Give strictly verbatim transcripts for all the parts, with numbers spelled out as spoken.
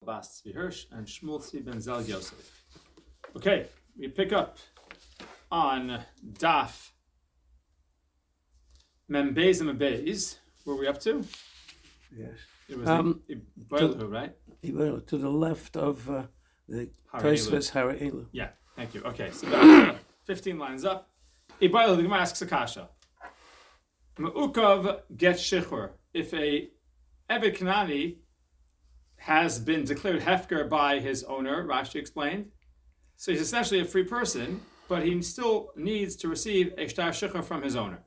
Bas Tzvi Hirsch and Shmuel Tzvi Ben Zelig Yosef. Okay, we pick up on Daf Membeis and Membeis. Where are we up to? Yes. It was Um, Ibrahim, right? Well, to the left of uh, the Harei Tosfos Harei. Yeah, thank you. Okay, so that's uh, fifteen lines up. Ibrahim, the Gemara asks a kasha. Me'ukav get shichur. If a Eved Kanani has been declared hefker by his owner, Rashi explained, so he's essentially a free person, but he still needs to receive a shtar shichur from his owner.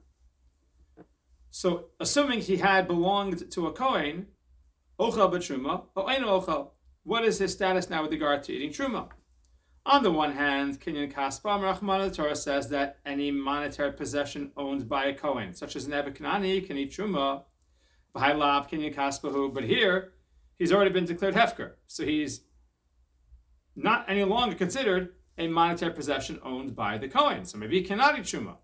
So, assuming he had belonged to a Kohen, ochel b'truma, or ein ochel, what is his status now with regard to eating truma? On the one hand, Kinyan Kaspa Rachmana, the Torah says that any monetary possession owned by a Kohen, such as an Eved Kanani, can eat truma, b'hailab Kinyan Kaspahu, but here, he's already been declared hefker, so he's not any longer considered a monetary possession owned by the Kohen, so maybe he cannot eat truma.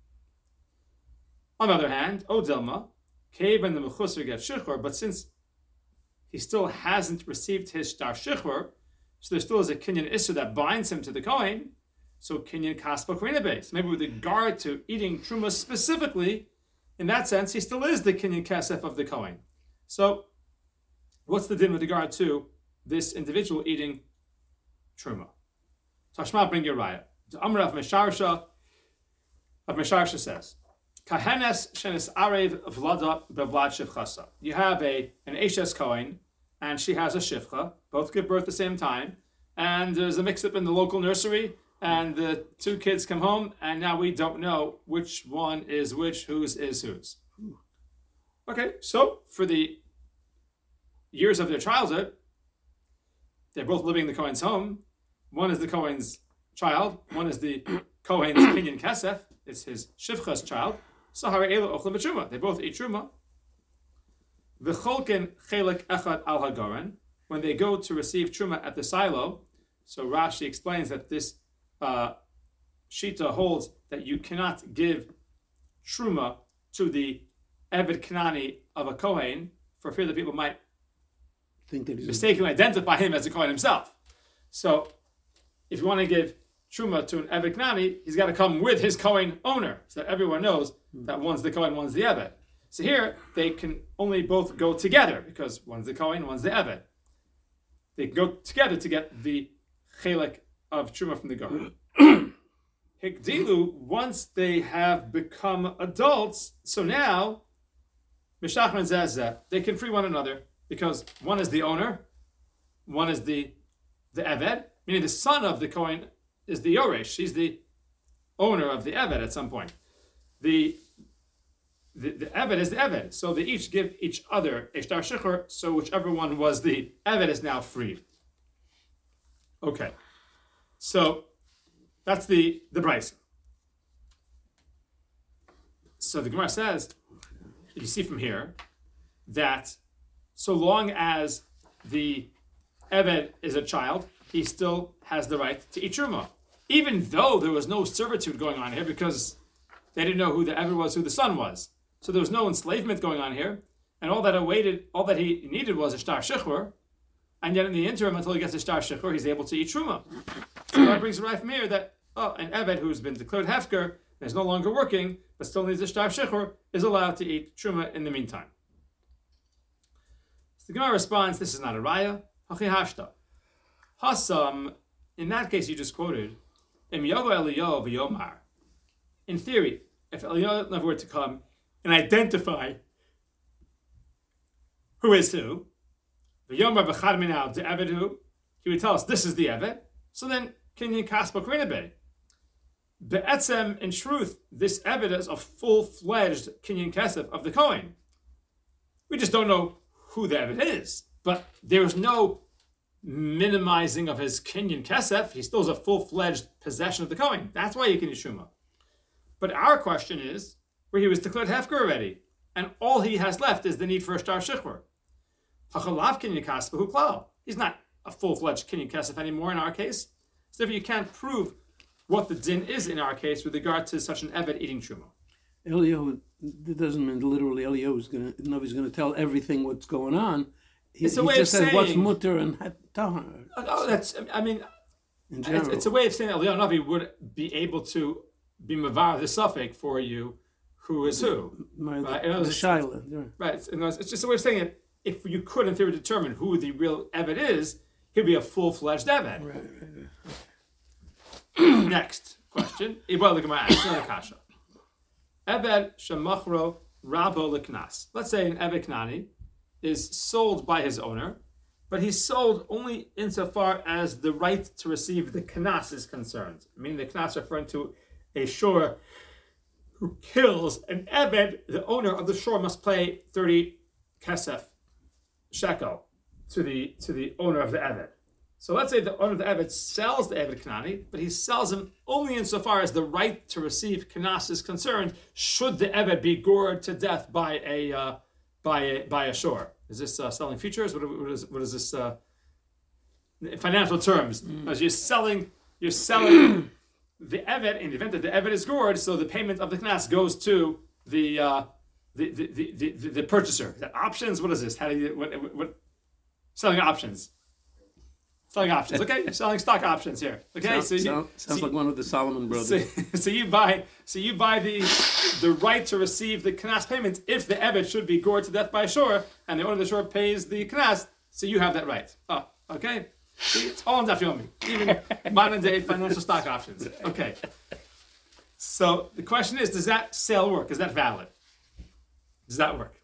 On the other hand, Odilma, Keben the Mechusar gets shichur, but since he still hasn't received his shtar shichur, so there still is a kinyan issur that binds him to the Kohen, so kinyan kaspa karina base. Maybe with regard to eating truma specifically, in that sense, he still is the kinyan kesef of the Kohen. So, what's the din with regard to this individual eating truma? Tashma bring your raya. The Amr of Mesharsha, of Mesharsha says, Kahenes shenis arev vlada bevlad shivchasa. You have a an Eshes Kohen, and she has a shivcha. Both give birth at the same time, and there's a mix-up in the local nursery, and the two kids come home, and now we don't know which one is which, whose is whose. Okay, so for the years of their childhood, they're both living in the Kohen's home. One is the Kohen's child, one is the Kohen's kinyan kesef. It's his shivcha's child. Sahara elu ochla b'truma. They both eat truma. V'cholken chelik echad al hagaran. When they go to receive truma at the silo, so Rashi explains that this uh, shita holds that you cannot give truma to the Eved Kanani of a Kohen for fear that people might Think that he's mistakenly identify him as a Kohen himself. So, if you want to give truma to an Eved Kanani, he's got to come with his Kohen owner, so that everyone knows that one's the Kohen, one's the Eved. So here, they can only both go together, because one's the Kohen, one's the Eved. They can go together to get the chelik of truma from the goat. Hikdilu, once they have become adults, so now, Mishachman Zezeh, they can free one another, because one is the owner, one is the the Eved, meaning the son of the Kohen is the Yoresh. He's the owner of the Eved at some point. The, the, the Eved is the Eved. So they each give each other a shtar shichur, so whichever one was the Eved is now freed. Okay. So that's the, the Brisa. So the Gemara says, you see from here, that so long as the Eved is a child, he still has the right to eat truma, even though there was no servitude going on here because they didn't know who the Eved was, who the son was. So there was no enslavement going on here, and all that awaited, all that he needed was a shtar shichur, and yet in the interim, until he gets a shtar shichur, he's able to eat truma. So that brings it right from here that oh, an Eved who's been declared hefker and is no longer working, but still needs a shtar shichur, is allowed to eat truma in the meantime. The Gemara responds, this is not a raya. Hachi hashta. Hasam, in that case you just quoted, Im yovo Eliyahu v'yomar. In theory, if Eliyahu were to come and identify who is who, v'yomar b'chad minal the Eved who, he would tell us this is the Eved. So then, kinyan kaspa karinabe. Be'etzem, in truth, this Eved is a full-fledged kinyan kesef of the Kohen. We just don't know who the Eved is, but there's no minimizing of his kinyan kesef. He still has a full-fledged possession of the Kohen. That's why he can eat truma. But our question is, where he was declared hefker already, and all he has left is the need for a shtar shichur. Hachalav kinyan kaspahu klal. He's not a full-fledged kinyan kesef anymore in our case. So therefore you can't prove what the din is in our case with regard to such an Eved eating truma. Eliyahu, that doesn't mean literally Eliyahu is going to, he's going to tell everything what's going on. he, it's a he way just of says what's saying- mutter and hat- tahar Oh, that's. I mean, in it's, general. it's a way of saying that Leon Navi would be able to be mavar the suffix for you, who is who. My, right, the, in other the words, shaila, yeah. Right. It's, in other words, it's just a way of saying it. If you could, in theory, determine who the real Eved is, he'd be a full-fledged Eved. Right, right, right. Next question. Ibal l'gemara asks, another kasha. Eved shemachro rabo l'knas. Let's say an Eved Knani is sold by his owner, but he's sold only insofar as the right to receive the knas is concerned. Meaning the knas referring to a shor who kills an Eved. The owner of the shor must pay thirty kesef shekel to the to the owner of the Eved. So let's say the owner of the Eved sells the Eved Knani, but he sells him only insofar as the right to receive knas is concerned. Should the Eved be gored to death by a uh, by a by a shor? Is this uh, selling futures? What, what is what is this? Uh, in financial terms, Mm. as you're selling, you're selling the Eved in the event that the Eved is gored, so the payment of the knas goes to the uh, the, the, the, the the the purchaser. Is that options? What is this? How do you what what, what selling options? Selling options. Okay, you're selling stock options here. Okay, Sound- so you, sound- sounds so like one of the Solomon brothers. so, so you buy, so you buy the the right to receive the knas payment if the Eved should be gored to death by a shor, and the owner of the shor pays the knas, so you have that right. Oh, okay. See, it's all in Daf Yomi, even modern day financial stock options. Okay. So the question is, does that sale work? Is that valid? Does that work?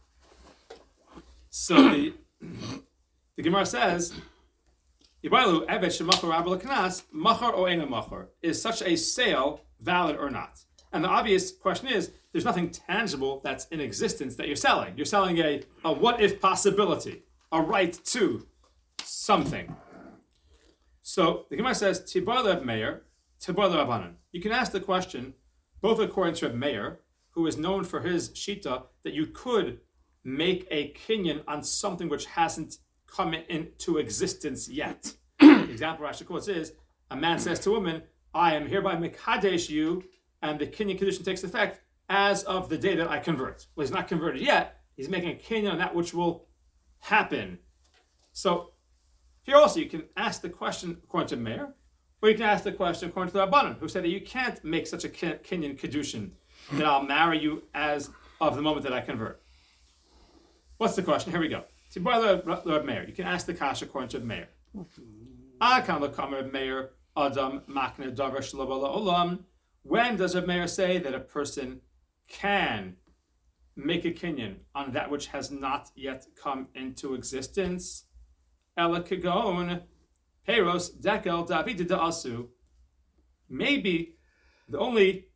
So the the Gemara says, Yibalu Eved shemachor rabba l'knas, machar o ena machar. Is such a sale valid or not? And the obvious question is, there's nothing tangible that's in existence that you're selling. You're selling a, a what-if possibility, a right to something. So the Gemara says, Tibar le'Reb Meir, Tibar le'Rabbanan. You can ask the question, both according to Reb Meir, who is known for his shita, that you could make a kinyan on something which hasn't come into existence yet. The example Rashi quotes is, a man says to a woman, I am hereby mekadesh you, and the kinyan condition takes effect as of the day that I convert. Well, he's not converted yet. He's making a kinyan on that which will happen. So here also you can ask the question according to Meir, or you can ask the question according to the Rabbanan, who said that you can't make such a kinyan kedushin, that I'll marry you as of the moment that I convert. What's the question? Here we go. Lord Meir. You can ask the kasha according to Meir. Meir Adam Makne Davar Shalabala Olam. When does Reb Meir say that a person can make a kinyan on that which has not yet come into existence? Ela Kagon Peros Dekel David Da'asu. Maybe the only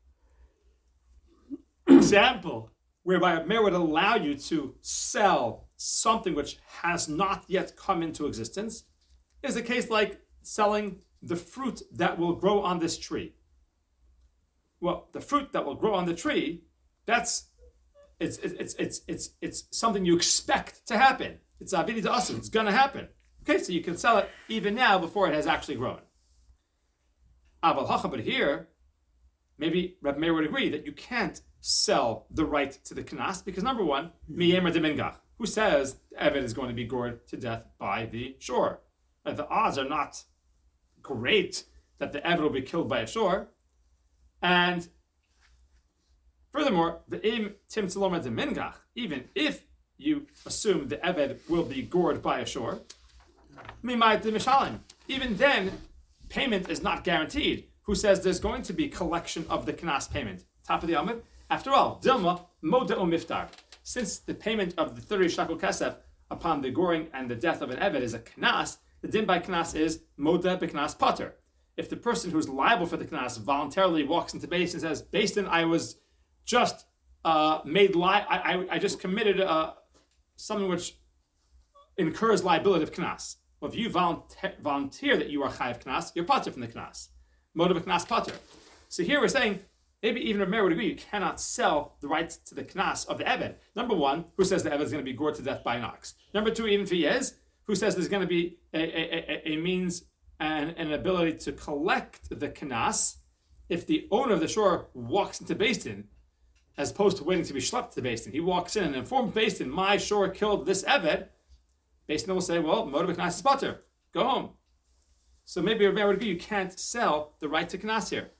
example whereby a Meir would allow you to sell something which has not yet come into existence is a case like selling the fruit that will grow on this tree. Well, the fruit that will grow on the tree, that's it's it's it's it's it's something you expect to happen. It's avidi da'asu. It's going to happen. Okay, so you can sell it even now before it has actually grown. Aval hacha, but here, maybe Reb Meir would agree that you can't sell the right to the knas because number one, miyemer demingach, who says Eved is going to be gored to death by the shor. Uh, the odds are not great that the Eved will be killed by a shor. And furthermore, the im tim tzaloma demingach, even if you assume the Eved will be gored by a shor, mimai demishalim, even then, payment is not guaranteed. Who says there's going to be collection of the knas payment? Top of the Amud. After all, Dilma moda o miftar. Since the payment of the thirty shekel kesef upon the goring and the death of an Eved is a knas, the din by knas is moda b'knas pater. If the person who's liable for the knas voluntarily walks into Beis and says, Beis Din, I was just uh, made li- I, I I just committed uh, something which incurs liability of knas. Well, if you volunteer, volunteer that you are chayav knas, you're pater from the knas. Moda b'knas pater. So here we're saying, maybe even Reb Meir would agree, you cannot sell the right to the knas of the Eved. Number one, who says the Eved is going to be gored to death by an ox? Number two, even if he is, who says there's going to be a, a, a, a means and an ability to collect the knas if the owner of the shore walks into Beis Din, as opposed to waiting to be schlepped to Beis Din. He walks in and informs Beis Din, my shore killed this Eved. Beis Din will say, well, moda b'knas is butter. Go home. So maybe Rabbi would agree you can't sell the right to knas here.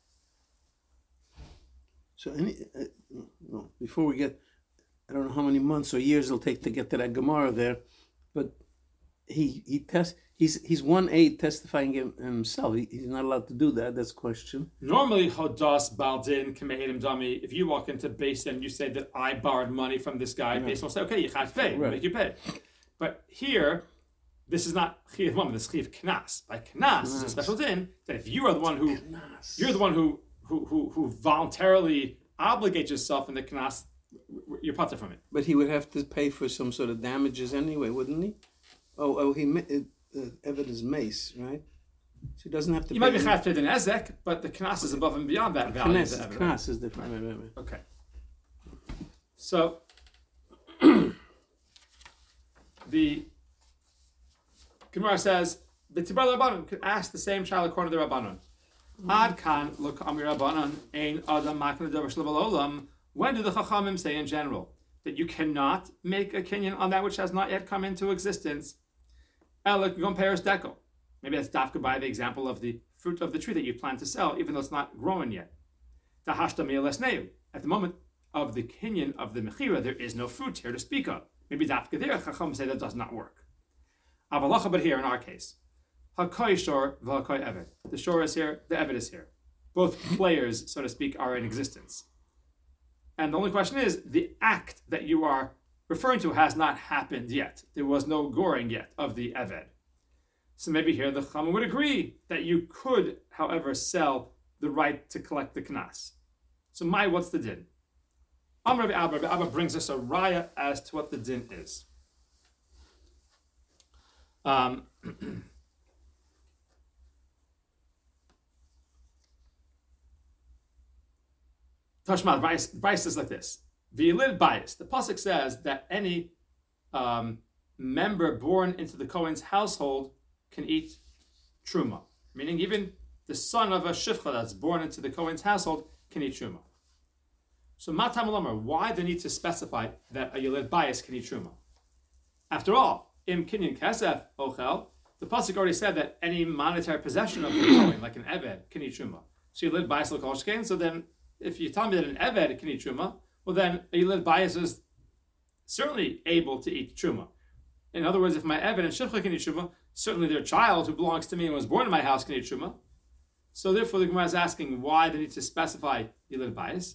So any, uh, no, before we get, I don't know how many months or years it'll take to get to that Gemara there, but he he test he's he's one aid testifying him, himself. He, he's not allowed to do that. That's a question. Normally, hodas baldin kamedim dami. If you walk into Beis Din and you say that I borrowed money from this guy, Right. Beis Din will say, okay, you have to pay, we'll Right. make you pay. But here, this is not chiyav mama. This is chiyav knas. By knas, it's a Knas. special din that if you are the one who Knas. you're the one who who who, who voluntarily obligates yourself in the knas, you're pater from it. But he would have to pay for some sort of damages anyway, wouldn't he? Oh, oh, he ma- uh, uh, evidence mace, right? So he doesn't have to. You pay might be chayav to an ezek, but the knas is above and beyond that value. of Knas, the evidence. knas is different. Right, right, right. Okay. So the Gemara says the Tibur Rabbanon could ask the same child according to the Rabbanon. Ad kan look amir Rabbanon ein adam makna davar shleval olam. When do the Chachamim say in general that you cannot make a kinyan on that which has not yet come into existence? Elek gon peres dekel. Maybe that's dafka by the example of the fruit of the tree that you plan to sell, even though it's not growing yet. Tahashta mi'elesneu. At the moment of the kinyan of the mechira, there is no fruit here to speak of. Maybe dafka there, Chacham say that does not work. Avalacha, but here in our case, hakoy shor v'hakoy eved. The shor is here, the eved is here. Both players, so to speak, are in existence. And the only question is, the act that you are referring to has not happened yet. There was no goring yet of the eved. So maybe here the Chachamim would agree that you could, however, sell the right to collect the knas. So my, what's the din? Amar Rabbi Abba, Rabbi Abba brings us a raya as to what the din is. Um, Tashma, Bryce is like this. V'yilid bias. The pasuk says that any um, member born into the Kohen's household can eat truma, meaning even the son of a shifcha that's born into the Kohen's household can eat truma. So matam olamar, why the need to specify that a yilid bias can eat truma? After all, im kinyan kesef ochel, the pasuk already said that any monetary possession of the Kohen, like an eved, can eat truma. So yilid bias l'kol shkein. So then, if you tell me that an eved can eat truma, well then a yilid bias is certainly able to eat truma. In other words, if my eved and shifcha can eat truma, certainly their child who belongs to me and was born in my house can eat truma. So therefore, the Gemara is asking why they need to specify yilid bias.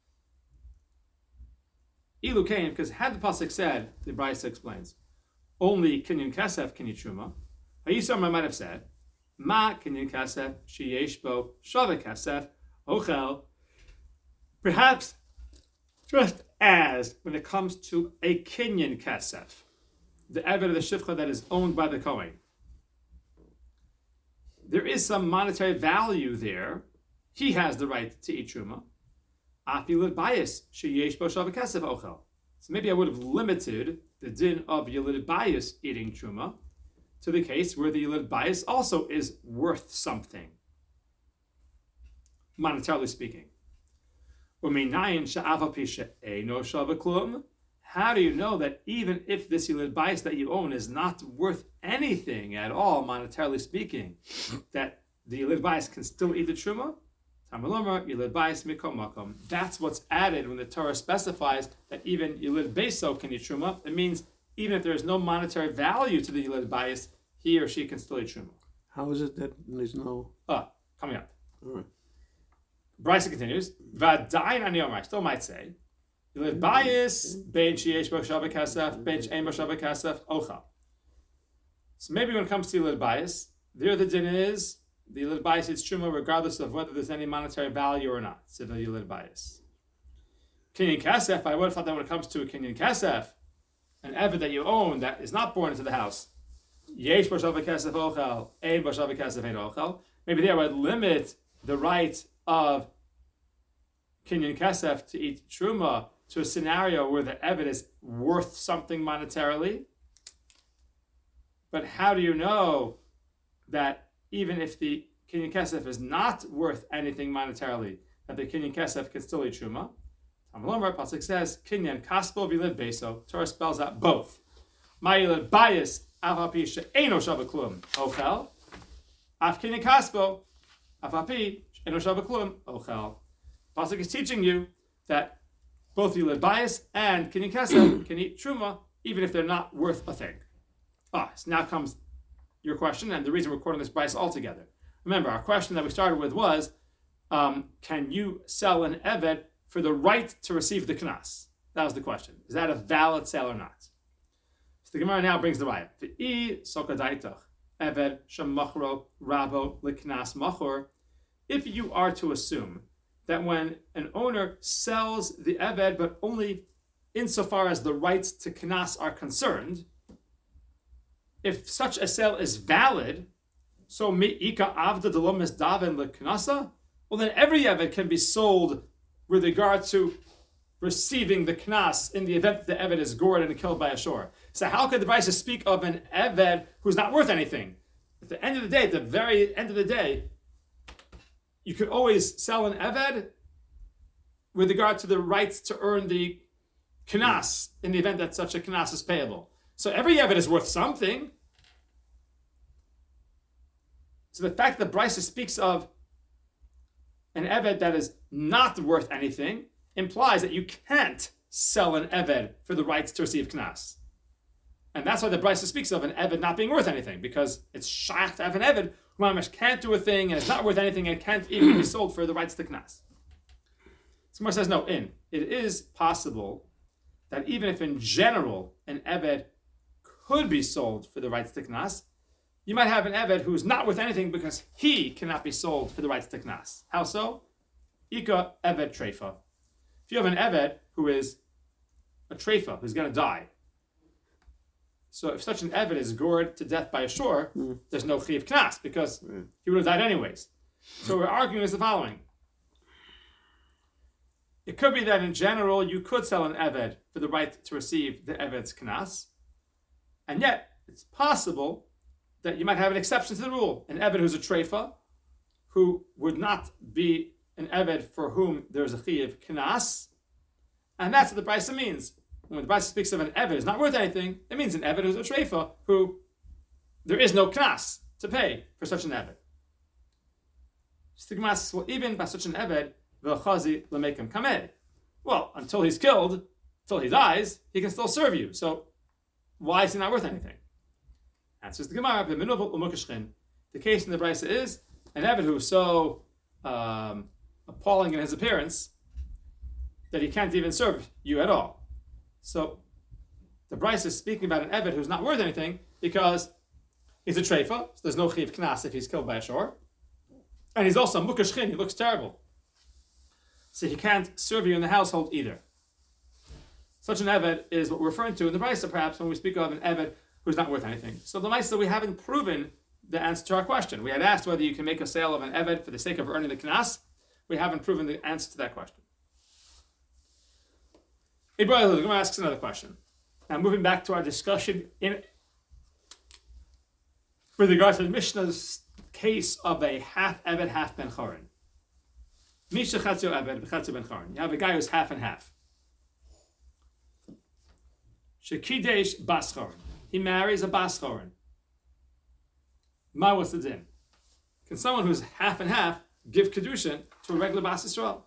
Ilu came because had the pasuk said, the Brisa explains, only kinyan kesef can eat truma. Hayisomar might have said, ma kinyan kesef sheyesh bo shava kesef ochel. Perhaps just as when it comes to a kinyan kesef, the eved of the shifcha that is owned by the Kohen, there is some monetary value there. He has the right to eat truma. Afilid bias sheyesh bo shava kesef ochel. So maybe I would have limited the din of yilid bias eating truma to the case where the yilid bias also is worth something, monetarily speaking. How do you know that even if this yilid bias that you own is not worth anything at all, monetarily speaking, that the yilid bias can still eat the truma? That's what's added when the Torah specifies that even yilid beso can eat truma. It means even if there is no monetary value to the yilid bias, he or she can still eat truma. How is it that there's no? Ah, coming up. All right. Bryce continues. V'adayin ani omar. Still might say yilid bias ben sheyesh bo shava kasef ben she'ein bo shava kasef ocha. So maybe when it comes to yilid bias, there the din is the yilid bias eats truma regardless of whether there's any monetary value or not. So the yilid bias. Kinyan kasef, I would have thought that when it comes to a kinyan kasef, an eved that you own that is not born into the house, yesh bo shava kasef ochel, ein bo shava kasef ein ochel. Maybe there I would limit the right of kinyan kasef to eat truma to a scenario where the eved is worth something monetarily. But how do you know that even if the kinyan kesef is not worth anything monetarily, that the kinyan kesef can still eat truma? Tamalomer pasuk says kinyan kaspo v'yilid beso. Torah spells out both. My yilid bias Avapi she'eno shava klum ochel. Afkini kaspo. Avapi she'eno shava klum ochel. Pasuk is teaching you that both you bias and kini kesef can eat truma even if they're not worth a thing. Ah, so now comes your question and the reason we're quoting this bias altogether. Remember, our question that we started with was, um, can you sell an eved for the right to receive the knas? That was the question. Is that a valid sale or not? So the Gemara now brings the raya. V'i sokadaitach eved shemachro rabo liknas machor. If you are to assume that when an owner sells the eved, but only insofar as the rights to knas are concerned, if such a sale is valid, so me'ika avda delomis daven leknasa, well then every eved can be sold with regard to receiving the knas in the event that the eved is gored and killed by a shore. So how could the Brisa speak of an eved who's not worth anything? At the end of the day, at the very end of the day, you could always sell an eved with regard to the rights to earn the knas in the event that such a knas is payable. So every eved is worth something. So the fact that Brisa speaks of an eved that is not worth anything implies that you can't sell an eved for the rights to receive knas. And that's why the Brisa speaks of an eved not being worth anything, because it's shach to have an eved who mamish can't do a thing and it's not worth anything and can't even be sold for the rights to knas. So Gemara says, no, in. It is possible that even if in general an eved could be sold for the rights to knas, you might have an eved who's not worth anything because he cannot be sold for the rights to knas. How so? Ika eved treifa. If you have an eved who is a treifa, who's going to die, so if such an eved is gored to death by a shore, mm. there's no chiv knas because mm. he would have died anyways. So we're arguing is the following. It could be that in general you could sell an eved for the right to receive the eved's knas, and yet it's possible that you might have an exception to the rule. An eved who's a treifa, who would not be an eved for whom there's a chiv knas, and that's what the Brisa means. When the Brisa speaks of an eved is not worth anything, it means an eved who's a treifa who there is no knas to pay for such an eved. Stigmas will even by such an eved v'chazi l'mekem kameh. Well, until he's killed, until he dies, he can still serve you. So why is he not worth anything? Answers the Gemara. The case in the Brisa is an eved who is so um, appalling in his appearance that he can't even serve you at all. So the Brisa is speaking about an eved who's not worth anything because he's a treifa, so there's no chiv knas if he's killed by a shore, and he's also mukashchin, he looks terrible, so he can't serve you in the household either. Such an eved is what we're referring to in the Brisa, perhaps, when we speak of an eved who's not worth anything. So the Maisa, we haven't proven the answer to our question. We had asked whether you can make a sale of an eved for the sake of earning the knas. We haven't proven the answer to that question. Ibrahim, the Gemara asks another question. Now, moving back to our discussion in with regard to the Mishnah's case of a half eved, half ben chorin. Misha chatzio eved, chatzio ben chorin. You have a guy who's half and half. Shekidesh bas chorin. He marries a bas chorin. Ma, what's the din? Can someone who's half and half give kedushin to a regular bas Yisrael?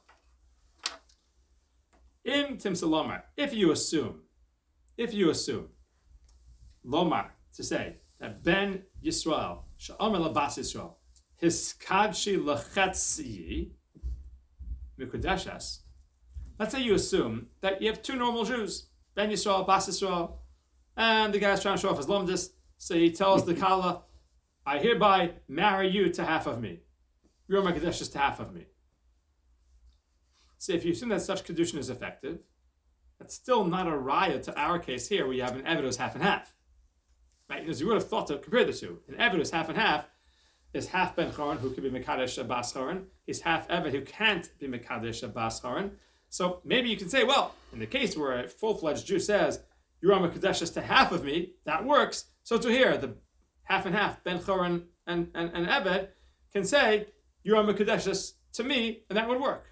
Im timsa lomar, if you assume, if you assume, lomar, to say, that ben Yisrael, sha'omer labas Yisrael, his kadshi lechetzi, mikudeshes, let's say you assume that you have two normal Jews, ben Yisrael, bas Yisrael, and the guy's trying to show off his lumdis, so he tells the kala, I hereby marry you to half of me. You're mikudeshes to half of me. So if you assume that such kedushin is effective, that's still not a raya to our case here, where you have an eved who's half and half, right? Because you would have thought to compare the two. An eved who's half and half is half ben chorin who could be mekadesh a bas chorin. He's half eved who can't be mekadesh a bas chorin. So maybe you can say, well, in the case where a full-fledged Jew says you're a mekadesh to half of me, that works. So to here, the half and half ben chorin and and, and eved can say you're a mekadesh to me, and that would work.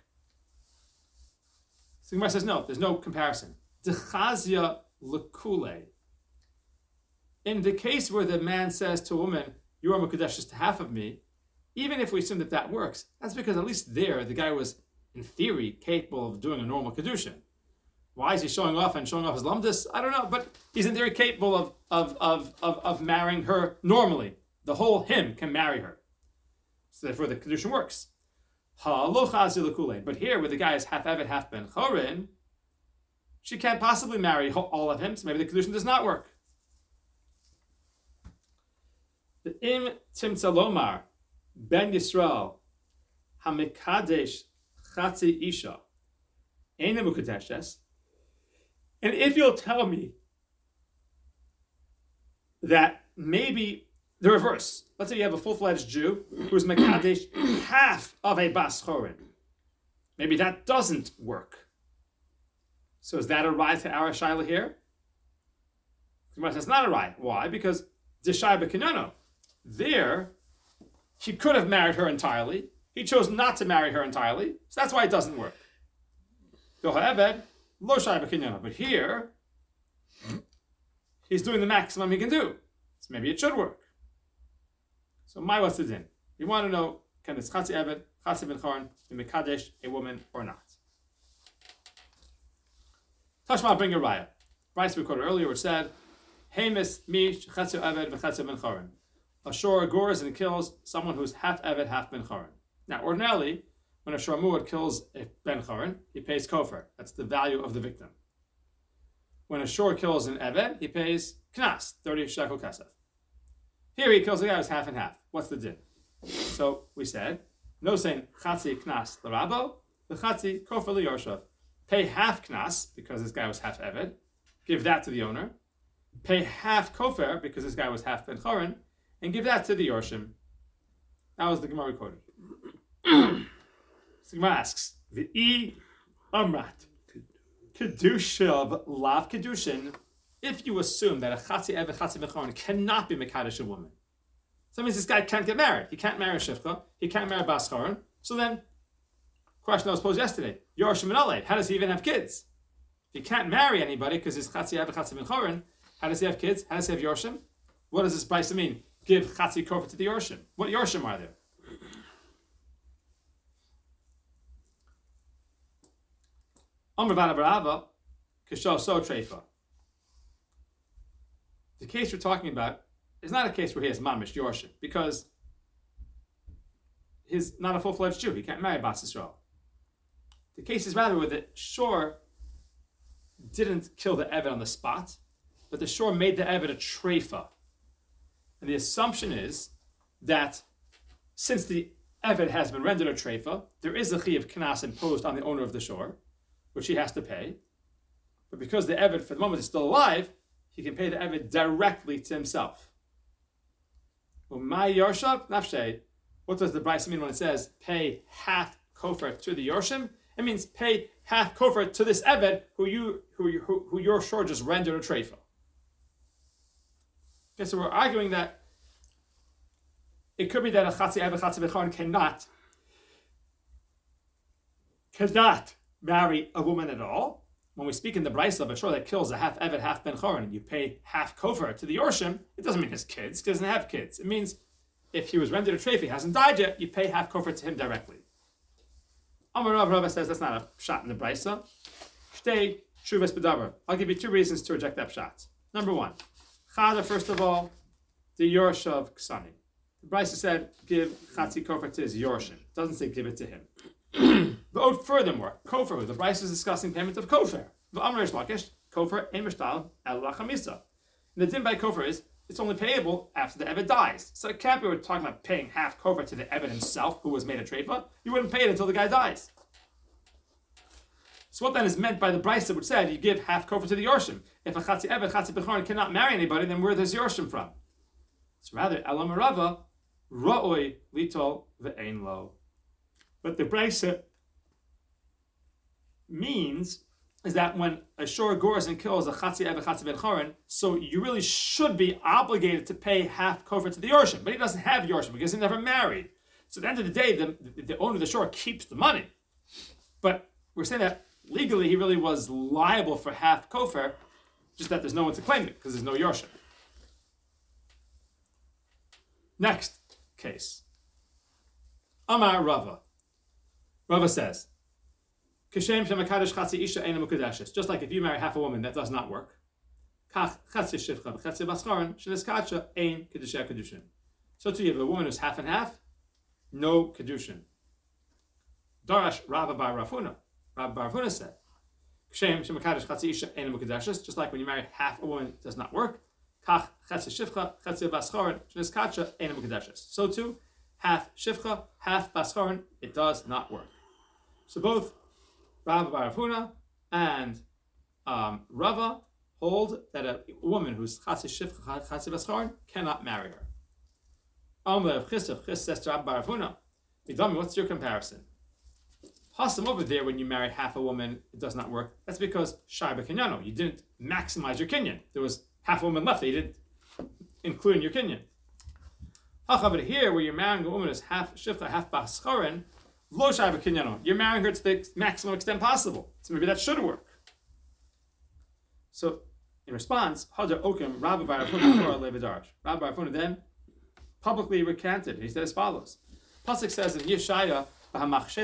So Gemara says, no, there's no comparison. Dechazia lekule. in the case where the man says to a woman, you are Mekudesh just half of me, even if we assume that that works, that's because at least there, the guy was, in theory, capable of doing a normal Kedushin. Why is he showing off and showing off his lumdus? I don't know, but he's in theory capable of, of, of, of, of marrying her normally. The whole him can marry her. So therefore the Kedushin works. But here, where the guy is half Eved, half Ben Chorin, she can't possibly marry all of him, so maybe the Kedushin does not work. The Im Timtza Lomar Ben Yisrael Hamikadesh Chatzi Isha Ein Mukadeshes. And if you'll tell me that maybe the reverse, let's say you have a full-fledged Jew who's Mekadesh half of a Bas Chorin, maybe that doesn't work. So is that a ride to our Shaila here? It's not a ride. Why? Because Deshai B'Kinano, there, he could have married her entirely. He chose not to marry her entirely, so that's why it doesn't work. But here, he's doing the maximum he can do. So maybe it should work. So my what's the din? You want to know, can this Chatzi Eved, Chatzi Ben Chorin, be Mekadesh a woman or not? Tashma, bring your raya. Bryce we quoted earlier, which said, Hemis mi Chatzi Eved v'Chatzi Ben Chorin. A shor gores and kills someone who's half Eved, half Ben Chorin. Now, ordinarily, when a shor muad kills a Ben Chorin, he pays kofar. That's the value of the victim. When a shor kills an Eved, he pays knas, thirty shekel kesef. Here he kills a guy who's half and half. What's the din? So we said, no saying chatzi knas l'rabo, the chatzi kofar liyorshav. Pay half knas because this guy was half Eved. Give that to the owner. Pay half kofar because this guy was half Ben Chorin, and give that to the Yorshim. That was the Gemara quoted. So Gemara asks, V'i amrat kedushav lav kedushin. If you assume that a chatzi Eved, chatzi Ben Chorin cannot be mekadesh a woman, so that means this guy can't get married. He can't marry Shifcha. He can't marry Bas Chorin. So then, question I was posed yesterday: Yorshim and Ale. How does he even have kids? If he can't marry anybody because he's chatzi Eved, chatzi Ben Chorin, how does he have kids? How does he have Yorshim? What does this price mean? Give chatzi kofar to the Yorshim. What Yorshim are there? Amr v'ana barava kisho so treifa. The case we're talking about is not a case where he has mamish Yorshim, because he's not a full-fledged Jew. He can't marry Bas Yisrael. The case is rather where the shor didn't kill the Eved on the spot, but the shor made the Eved a treifa. And the assumption is that since the Eved has been rendered a treifa, there is a chi of knas imposed on the owner of the shor, which he has to pay. But because the Eved, for the moment, is still alive, he can pay the Eved directly to himself. Umay Yorshav Nafshe. What does the Bryce mean when it says pay half kofar to the Yorshim? It means pay half kofar to this Eved who you who you, who, who your shor just rendered a treifa. Okay, so we're arguing that it could be that a chatzi Eved, chatzi Ben Chorin cannot cannot marry a woman at all. When we speak in the Brisa of a shor that kills a half Eved, half Ben Chorin, and you pay half kofar to the Yorshim, it doesn't mean his kids, because he doesn't have kids. It means if he was rendered a treifa, he hasn't died yet, you pay half kofar to him directly. Amar Rav Rava says that's not a shot in the Brisa. Shtei shuvas b'davar. I'll give you two reasons to reject that shot. Number one, Chada, first of all, the Yorshav Ksani. The Brisa said give chatzi kofar to his Yorshim. It doesn't say give it to him. But furthermore, kofar, the Bryce is discussing payment of kofar. The Amr Lakish, kofar ein mishtal el lachamisa. And the din by kofar is it's only payable after the Eved dies. So it can't be we're talking about paying half kofar to the Eved himself, who was made a treifa. You wouldn't pay it until the guy dies. So what then is meant by the Bryce which said you give half kofar to the Yorshim? If a chatzi Eved, chatzi Ben Chorin cannot marry anybody, then where does Yorshim from? So rather, Elam Rava, ra'oi litol ve'ein lo. But the Bryce means is that when a shor gores and kills a chatzi Eved, chatzi Ben Chorin, so you really should be obligated to pay half kofar to the Yorshim. But he doesn't have Yorshim because he never married. So at the end of the day, the, the, the owner of the shor keeps the money. But we're saying that legally he really was liable for half kofar, just that there's no one to claim it because there's no Yorshim. Next case. Amar Rava. Rava says, just like if you marry half a woman, that does not work. So too, you have a woman who's half and half, no kedushin. Darash Rabba bar Rafuna. Rabba bar Rafuna said, just like when you marry half a woman, it does not work. So too, half shivcha, half bascharon, it does not work. So both Rabba bar Rafuna and um, Rava hold that a woman who's chatzi shivcha, chatzi bascharon cannot marry her. Amr Chisov Chis says to Rabba bar Rafuna, what's your comparison? Hasam over there, when you marry half a woman, it does not work. That's because Shai B'Kinyano, you didn't maximize your kinyan. There was half a woman left that you didn't include in your kinyan. However, here, where you're marrying a woman who's half shivcha, half bascharon, lo Shai B'Kinyano, you're marrying her to the maximum extent possible. So maybe that should work. So, in response, Hadar Okim, Rabba bar Rafuna, Torah Levidarish. Rabba bar Rafuna then publicly recanted. He said as follows. Pasuk says in Yeshaya, the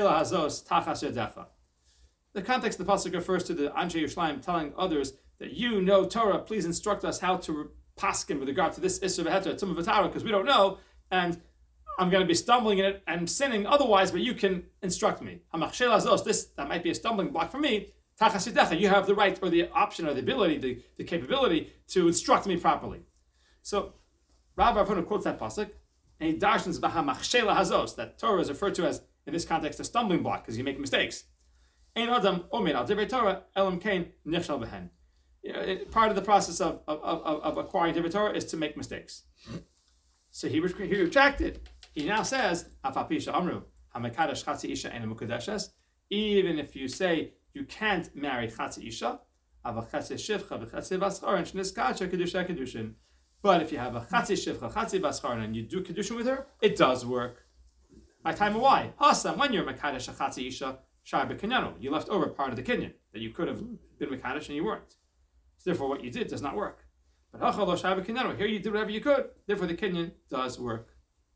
context of the pasuk refers to the Anshe Yerushalayim telling others that you know Torah, please instruct us how to paskin with regard to this Isser V'Heter, Tumah V'Tara, because we don't know, and I'm going to be stumbling in it and sinning otherwise, but you can instruct me. Hamachshel Hazos, this, that might be a stumbling block for me. Tachas Yedecha, you have the right or the option or the ability, the, the capability to instruct me properly. So, Rabbi Rafuna quotes that pasuk, and he darshans B'Hamachshel Hazos, that Torah is referred to as, in this context, a stumbling block because you make mistakes. Ein Adam Omer al Divrei Torah Elam Kain Nichshal Behen. Part of the process of, of, of, of acquiring Divrei Torah is to make mistakes. So he, he retracted. He now says, Afapisha Amru Hamakadosh Chatzi Isha Ein Mukadeshes. Even if you say you can't marry Chatzi Isha, Avachatzi Shivcha v'Chatzi Bascharon Shniskacha Kedusha Kedushin. But if you have a Chatzi Shivcha, Chatzi Bascharon, and you do Kedushin with her, it does work. My time of why? Hasam, when you're Makadosh Chatzi Isha, Shai B'Kinyano, you left over part of the Kinyan that you could have been Makadosh and you weren't. So therefore, what you did does not work. But Hachalo Shai B'Kinyano, here you did whatever you could. Therefore, the Kinyan does work.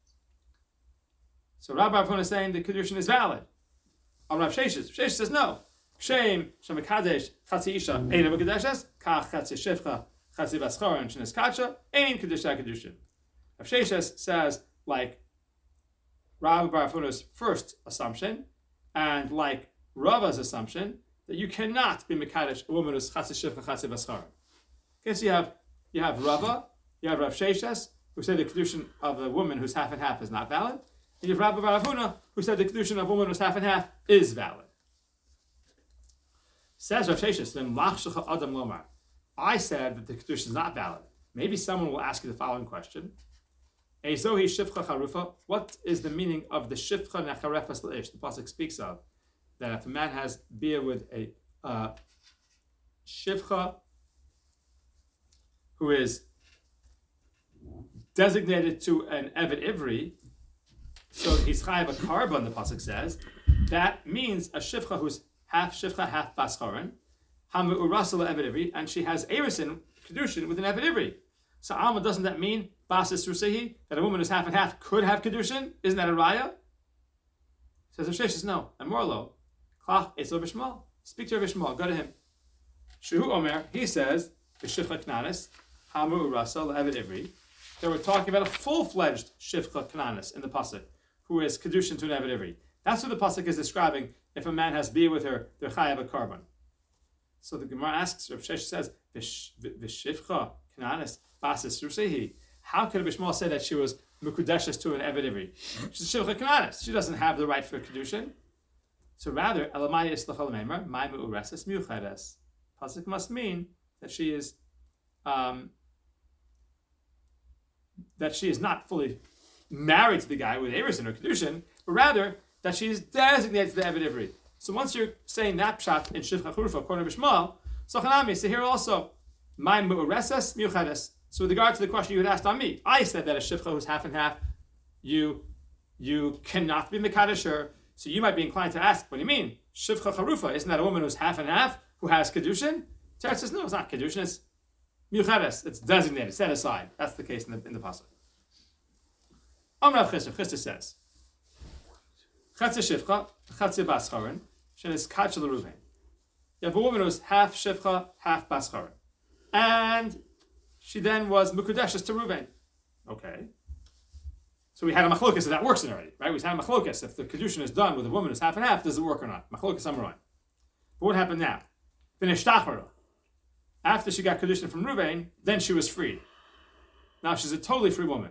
So Rabbi Rafuna is saying the Kedushin is valid. Al Rav Sheshes, Sheshes says no. Shem Shemakadesh Chatzi Isha Ein Mukadeshes Kach Chatzi Shivcha Chatzi Bascharon Shnes Kacha Ein Kedusha Kedushin. Rav Sheshes says like Rabbi bar Rafuna's first assumption, and like Rava's assumption, that you cannot be Mekadesh a woman who's Chatzi Shivcha Chatzi Bascharon. Okay, so you have you have Rava, you have Rav Sheshes, who said the Kedushin of a woman who's half and half is not valid, and you have Rabbi bar Rafuna, who said the Kedushin of a woman who's half and half is valid. Says Rav Sheshes, then Machshacha Adam Lomar. I said that the Kedushin is not valid. Maybe someone will ask you the following question. Ezohi shivcha charufa. What is the meaning of the shivcha necharefas leish? The pasuk speaks of that if a man has beer with a uh, shivcha who is designated to an eved ivri, so he's chayav a carbon. The pasuk says that means a shivcha who's half shivcha, half bascharon, hamu urasala eved ivri, and she has erisin kedushin with an eved ivri. So Alma, doesn't that mean Basis Rusehi, that a woman who's half and half could have Kedushin? Isn't that a raya? Says Rav Sheshes, no. And Morlo, Klach Esel Bishmal. Speak to Rav Shmuel, go to him. Shuhu Omer, he says, B'Shivcha Knanis, Hamu Urasa Le'evet Ivri. They were talking about a full-fledged Shivcha Knanis in the pasuk, who is Kedushin to an Eved Ivri. That's what the pasuk is describing. If a man has beer with her, they're chayav a carbon. So the Gemara asks, Rav Sheshes says, B'Shivcha Knanis. How could a Bishmal say that she was Mukudeshes to an Eved Ivri? She's a Shivcha Kananis. She doesn't have the right for Kedushin. So rather, Elamai Islachal Meimer, Mai Mu'ureses Mu'chedes. Pasuk must mean that she is um, that she is not fully married to the guy with Erison or Kedushin, but rather that she is designated to the Eved Ivri. So once you're saying that pshat in Shivcha Churufa, according to Bishmal, so Chanami, so here also, Mai Mu'ureses Mu'chedes. So with regard to the question you had asked on me, I said that a shivcha who's half and half, you you cannot be mekadosh her. So you might be inclined to ask, what do you mean? Shivcha charufa, isn't that a woman who's half and half, who has kedushin? Teretz says, no, it's not kedushin, it's muchades, it's designated, set aside. That's the case in the, in the pasuk. Amrav Chisda, Chisda says, Chatzi Shifcha, Chatzi Bascharin, Shenis Kachel Ruvain. You have a woman who's half Shifcha, half Bascharin. And she then was Mukudeshes to Ruvain. Okay. So we had a machlokas, so that works already, right? We had a machlokas. If the kedushin is done with a woman who's half and half, does it work or not? Machlokas amaroin. But what happened now? V'nishtachmara. After she got kedushin from Ruvain, then she was free. Now she's a totally free woman.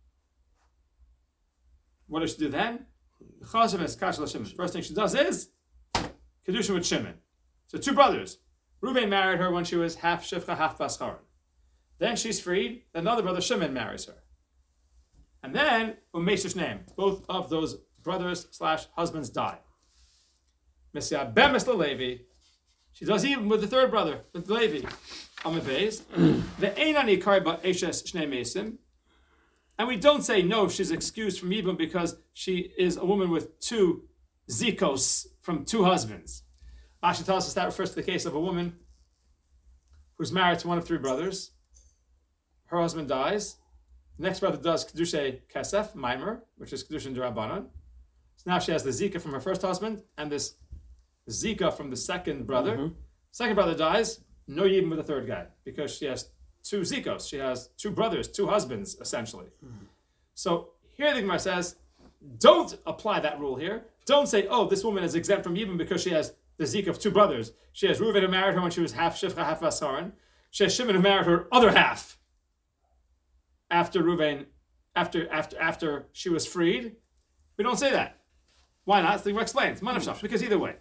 What does she do then? First thing she does is kedushin with Shimon. So two brothers. Ruvain married her when she was half shifcha, half bascharon. Then she's freed. Then another brother Shimon marries her. And then, Umesh's name, both of those brothers slash husbands die. Messiah Bemis Levi. She does even with the third brother, with Levi. Amabez. The Einani Karba Eshes Shnei Mesim. And we don't say no, she's excused from Yibum because she is a woman with two zikos from two husbands. Rashi tells us that refers to the case of a woman who's married to one of three brothers. Her husband dies. The next brother does Kedushay Kesef, Maimer, which is Kedushin Durabanan. So now she has the Zika from her first husband and this Zika from the second brother. Mm-hmm. Second brother dies, no Yibum with the third guy, because she has two Zikos. She has two brothers, two husbands, essentially. Mm-hmm. So here the Gemara says, don't apply that rule here. Don't say, oh, this woman is exempt from Yibum because she has the Zika of two brothers. She has Reuven who married her when she was half Shifcha, half Vasaran. She has Shimon who married her other half after Reuven, after after after she was freed. We don't say that. Why not? The Gemara explains. Manavshach, because either way.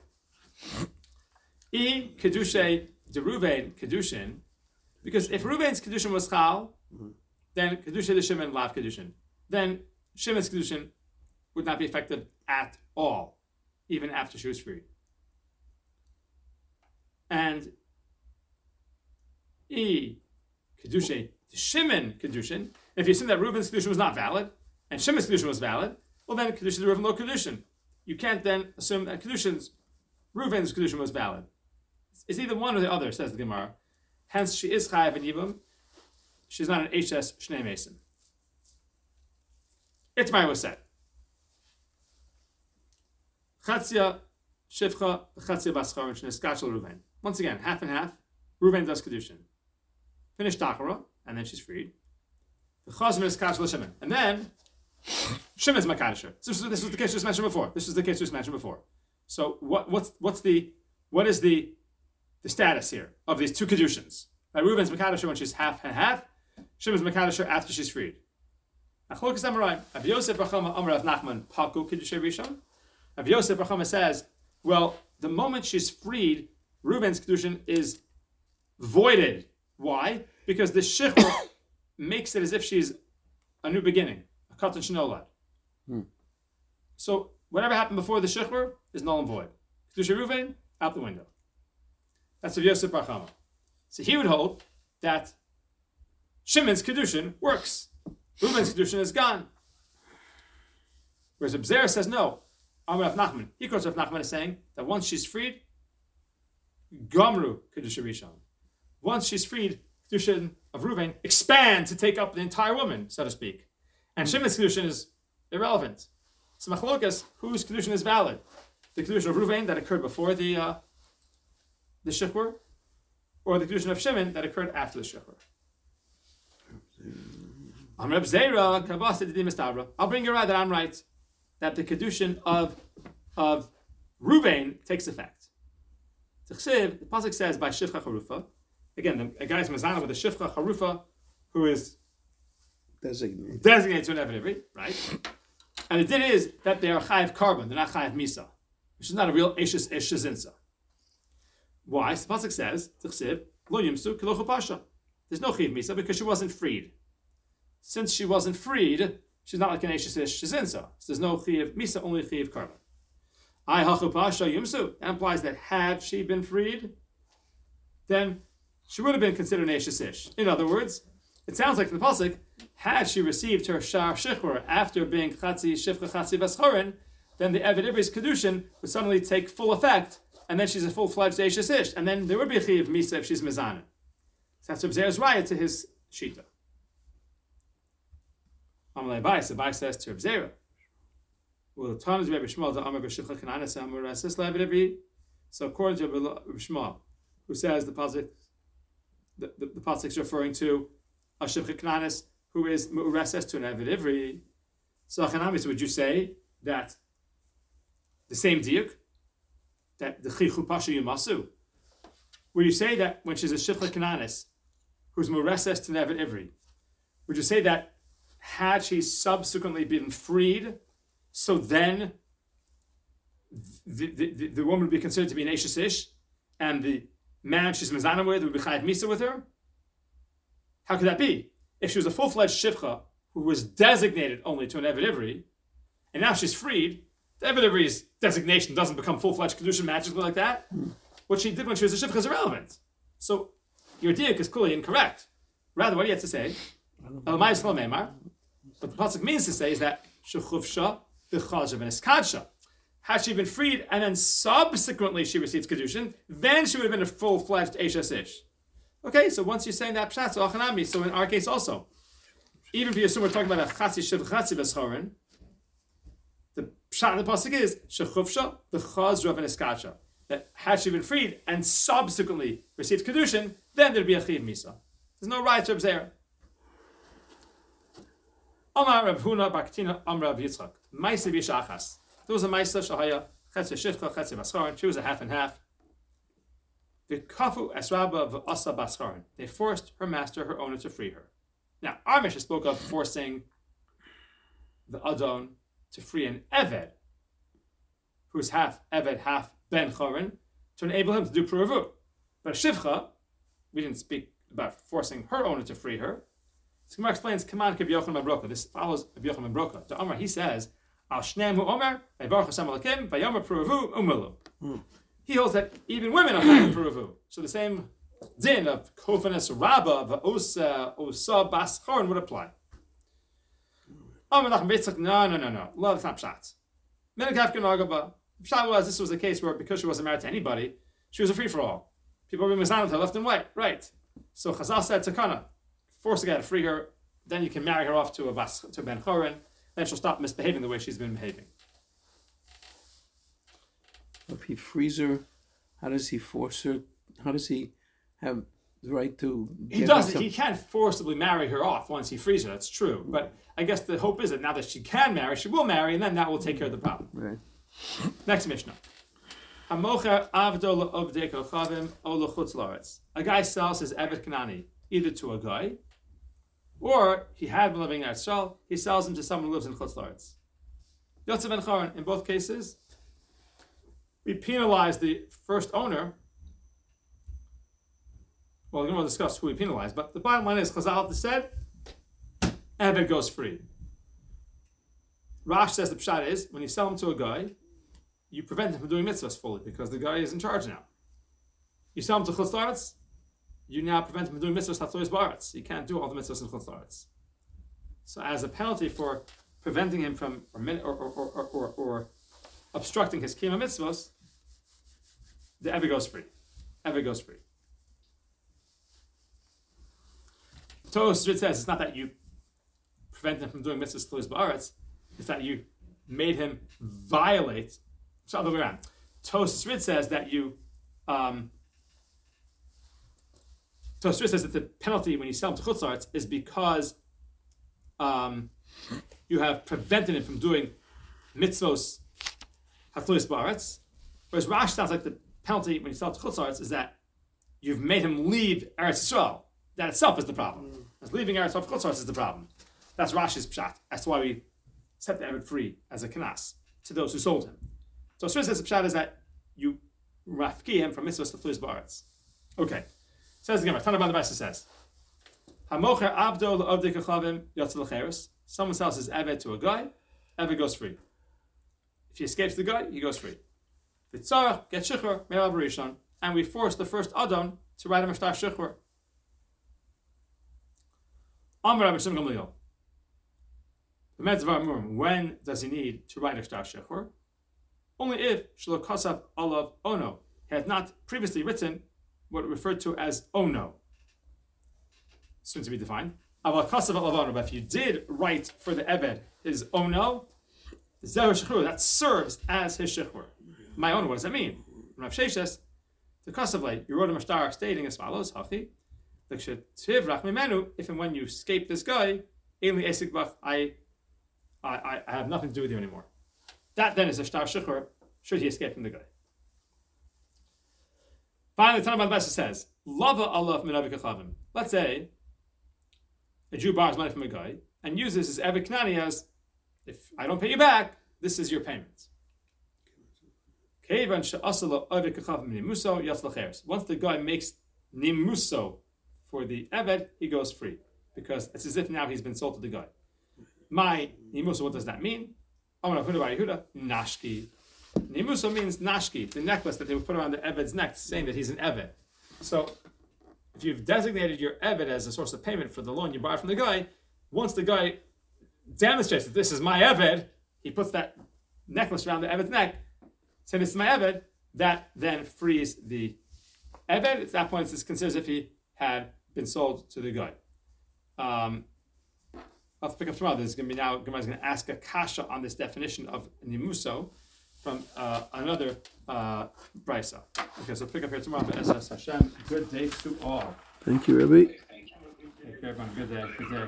E kedushay de Reuven kedushin, because if Reuven's kedushin was chal, mm-hmm. then kedushay de Shimon lav kedushin. Then Shimon's kedushin would not be effective at all, even after she was freed. And E kedushay de Shimon kedushin. If you assume that Reuven's kedushin was not valid and Shimon's kedushin was valid, well then kedushin de Reuven lo kedushin. You can't then assume that kedushin's Reuven's kedushin was valid. It's either one or the other, says the Gemara. Hence, she is chayav in yibum. She's not an H S Shnei Mason. Itmai was said. Chatzia shivcha chatzia baschar and neskachel Reuven. Once again, half and half. Reuven does kedushin. Finished takara, and then she's freed. The chazim is kachel Shimon, and then Shimon's makadisher. So this was, this was the case we just mentioned before. This was the case we just mentioned before. So what, what's what's the what is the the status here of these two kedushins? Right, Reuven's makadisher when she's half and half. Shimon's makadisher after she's freed. Achlokas Amarai. Rav Yosef Rachama Amar Rav Nachman Paku Kiddushay Rishon. Rav Yosef Rachama says, well, the moment she's freed, Reuven's kedushin is voided. Why? Because the shechor makes it as if she's a new beginning, a katan shnolad. Hmm. So whatever happened before the shechor is null and void. Kedushay Reuven out the window. That's Rav Yosef Rachama. So he would hold that Shimon's kedushin works. Reuven's kedushin is gone. Whereas Abzera says no. Amar Rav Nachman. He quotes Rav Nachman as saying that once she's freed, Gamru kedusha rishon. Once she's freed, kedushin of Reuven expand to take up the entire woman, so to speak. And Shimon's kedushin is irrelevant. So machlokas, whose kedushin is valid? The kedushin of Reuven that occurred before the uh, the shechur, or the kedushin of Shimon that occurred after the shechur. I'll bring you right that I'm right, that the kedushin of of Reuven takes effect. The pasuk says by shifcha charufa. Again, a guy's mazana with a shifcha charufa who is designated designated to an evidivri, right? And the din is that they are chayiv carbon, they're not chayiv misa, which is not a real eshes eshezinsa. Why? So the pasuk says lo yimsu kilochu pasha. There's no chayiv misa because she wasn't freed. Since she wasn't freed, she's not like an eshes eshezinsa. So there's no chayiv misa, only chayiv carbon. I hachu pasha yimsu. That implies that had she been freed, then she would have been considered an eshes ish. In other words, it sounds like from the pasuk, had she received her shar shechur after being chatzi shivcha chatzi baschorin, then the Eved Ibri's kedushin would suddenly take full effect, and then she's a full-fledged eshes ish, and then there would be a chayiv misa if she's mezana. So that's Abzer's raya to his shita. Amalei Bais, the Bais says to Reb Zera. Well, Tom is Rabbi Shmuel, the Amar B'Shivcha Kananis Amar Rasis Levi. So according to Rabbi Shmuel, who says the pasuk, the the, the pasuk is referring to a Shivcha Kananis who is Mu'urases to an Eved Ivri. So Chanamis, would you say that the same diuk, that the Chichu Pasha Yumasu, would you say that when she's a Shivcha Kananis who's Mu'urases to an Eved Ivri, would you say that had she subsequently been freed, so then the, the, the, the woman would be considered to be an Eishes Ish, and the man she's Mizana with would be Chayav Misa with her? How could that be? If she was a full-fledged Shivcha who was designated only to an Eved Ivri, and now she's freed, the Eved Ivri's designation doesn't become full-fledged Kedushin matches like that. Mm. What she did when she was a Shivcha is irrelevant. So your diuk is clearly incorrect. Rather, what do you have to say? What the pasuk means to say is that shechuvsha b'chazav and eskadsha. Had she been freed and then subsequently she received kedushin, then she would have been a full-fledged Eishes Ish. Okay, so once you're saying that pshat, so achanami, so in our case also, even if you assume we're talking about a chatzi shiv chatzi v'schorin, the pshat of the pasuk is shechuvsha b'chazav and eskadsha. That had she been freed and subsequently received kedushin, then there'd be a chiv misa. There's no right to observe. Amar Rav Huna Baktina Amar Rav Yitzchak. Ma'aseh b'shachas. There was a ma'aseh shahaya chetze shivcha chetze bascharon. She was a half and half. V'kafu esraba v'asa bascharon. They forced her master, her owner, to free her. Now, our Mishnah spoke of forcing the Adon to free an Eved, who's half Eved, half Ben Chorin, to enable him to do Puravu. But a Shivcha, we didn't speak about forcing her owner to free her. So Gemara explains, Kaman Keb Yochanan ben Broka. This follows Keb Yochanan ben Broka. The Omer, he says, Al Shnemu Omer, Vaybaruch Hashem Alakim, Vayomer Puravu Umilu. He holds that even women are having Puravu. So the same din of Kofanis Rabba, Va'osa, Osa, Bas Chorin would apply. Omer Nachem Beitzak, no, no, no, no. Love, it's not Pshat. Menakaf Genagaba. Pshat was, this was a case where because she wasn't married to anybody, she was a free-for-all. People were mizanah her left and right. Right. So Chazal said to Kana, force a guy to free her, then you can marry her off to a bas, to Ben Chorin, then she'll stop misbehaving the way she's been behaving. If he frees her, how does he force her? How does he have the right to? He doesn't. He can't forcibly marry her off once he frees her. That's true. But I guess the hope is that now that she can marry, she will marry, and then that will take care of the problem. Right. Next Mishnah. A guy sells his Eved Kanani either to a guy, or he had been living in Eretz, he sells him to someone who lives in Chutz La'aretz. Yotzev and Chorin, in both cases, we penalize the first owner. Well, we're going to discuss who we penalize, but the bottom line is, Chazal said, Eved goes free. Rash says the pshat is, when you sell him to a guy, you prevent him from doing mitzvahs fully, because the guy is in charge now. You sell him to Chutz La'aretz, you now prevent him from doing mitzvahs Hatzois Ba'aretz. You can't do all the mitzvahs in Chutz La'aretz. So as a penalty for preventing him from, or, or, or, or, or, or obstructing his kiyum mitzvahs, the Eved goes free. Eved goes free. Tosfos says it's not that you prevent him from doing mitzvahs Hatzois Ba'aretz, it's that you made him violate. It's the other way around. Tosfos says that you um, Tosfos says that the penalty when you sell him to Chutz La'aretz is because um, you have prevented him from doing mitzvos Hatzois Ba'aretz. Whereas Rash sounds like the penalty when you sell him to Chutz La'aretz is that you've made him leave Eretz Yisrael. That itself is the problem. Mm. As leaving Eretz Yisrael for Chutz La'aretz is the problem. That's Rash's pshat. That's why we set the Eved free as a kanas to those who sold him. So Tosfos says the pshat is that you rafki him from mitzvos Hatzois Ba'aretz. Okay. Says the Gemara. Tanaban the Baisa says, "Hamocher abdo le'ovdei kachavim yotzel l'cheres." Someone sells his Eved to a guy, Eved goes free. If he escapes the guy, he goes free. V'tzarach get shichur me'al barishon, and we force the first Adon to write a mashtar shichur. Amar Rabbi Shimon Gamliel. When does he need to write a shtar shichur? Only if shelo kasav alav ono, he had not previously written what it referred to as ono. Soon to be defined. But if you did write for the Eved his ono, that serves as his shechur. My ono, what does that mean? Rav Sheshes, the Kosovle, you wrote a mashtar stating as follows: Hachi, if and when you escape this guy, I, I, I have nothing to do with you anymore. That then is a shtar shechur. Should he escape from the guy? Finally, the Tanakh Basa says, Lava Allah min Avi Kachavim. Let's say a Jew borrows money from a guy and uses his Eved Knani as, if I don't pay you back, this is your payment. Once the guy makes nimuso for the Eved, he goes free. Because it's as if now he's been sold to the guy. My nimuso, what does that mean? Nashki. Nimuso means nashki, the necklace that they would put around the Eved's neck, saying that he's an Eved. So, if you've designated your Eved as a source of payment for the loan you borrowed from the guy, once the guy demonstrates that this is my Eved, he puts that necklace around the Eved's neck, saying this is my Eved, that then frees the Eved. At that point, it's considered as if he had been sold to the guy. Um, I'll pick up tomorrow. There's going to be now, Gemara is going to ask a kasha on this definition of nimuso from uh, another uh, brisa. Okay, so pick up here tomorrow. Hashem. Good day to all. Thank you, Rabbi. Take care, everyone. Good day. Good day.